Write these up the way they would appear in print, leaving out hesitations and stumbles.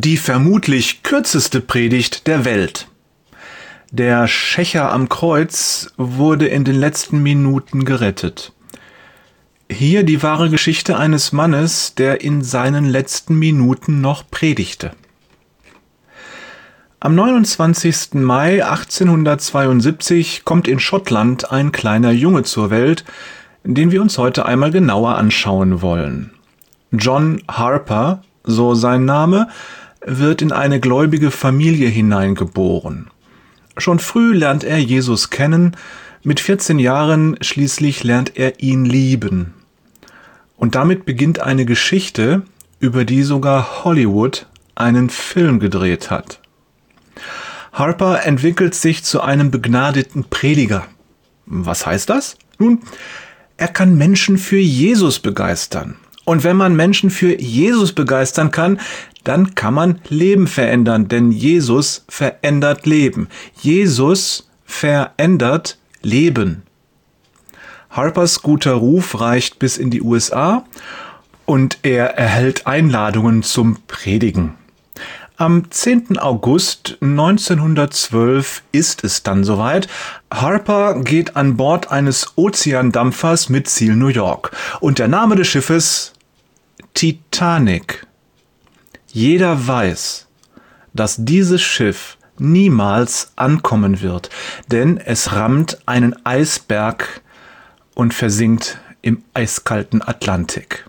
Die vermutlich kürzeste Predigt der Welt. Der Schächer am Kreuz wurde in den letzten Minuten gerettet. Hier die wahre Geschichte eines Mannes, der in seinen letzten Minuten noch predigte. Am 29. Mai 1872 kommt in Schottland ein kleiner Junge zur Welt, den wir uns heute einmal genauer anschauen wollen. John Harper, so sein Name, wird in eine gläubige Familie hineingeboren. Schon früh lernt er Jesus kennen, mit 14 Jahren schließlich lernt er ihn lieben. Und damit beginnt eine Geschichte, über die sogar Hollywood einen Film gedreht hat. Harper entwickelt sich zu einem begnadeten Prediger. Was heißt das? Nun, er kann Menschen für Jesus begeistern. Und wenn man Menschen für Jesus begeistern kann, dann kann man Leben verändern, denn Jesus verändert Leben. Jesus verändert Leben. Harpers guter Ruf reicht bis in die USA und er erhält Einladungen zum Predigen. Am 10. August 1912 ist es dann soweit. Harper geht an Bord eines Ozeandampfers mit Ziel New York. Und der Name des Schiffes Titanic. Jeder weiß, dass dieses Schiff niemals ankommen wird, denn es rammt einen Eisberg und versinkt im eiskalten Atlantik.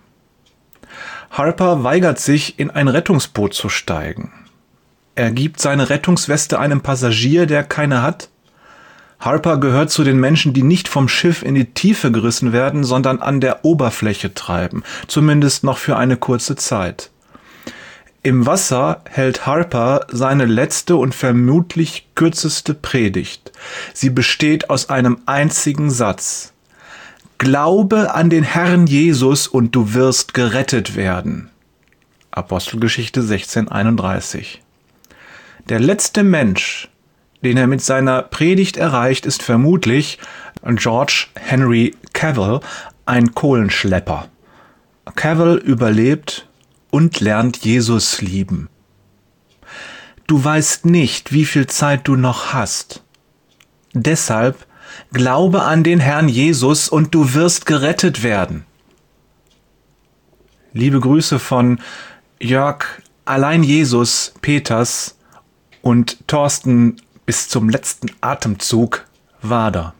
Harper weigert sich, in ein Rettungsboot zu steigen. Er gibt seine Rettungsweste einem Passagier, der keine hat. Harper gehört zu den Menschen, die nicht vom Schiff in die Tiefe gerissen werden, sondern an der Oberfläche treiben, zumindest noch für eine kurze Zeit. Im Wasser hält Harper seine letzte und vermutlich kürzeste Predigt. Sie besteht aus einem einzigen Satz: Glaube an den Herrn Jesus und du wirst gerettet werden. Apostelgeschichte 16,31. Der letzte Mensch, den er mit seiner Predigt erreicht, ist vermutlich George Henry Cavill, ein Kohlenschlepper. Cavill überlebt und lernt Jesus lieben. Du weißt nicht, wie viel Zeit du noch hast. Deshalb glaube an den Herrn Jesus und du wirst gerettet werden. Liebe Grüße von Jörg Allein Jesus Peters und Thorsten bis zum letzten Atemzug Wader.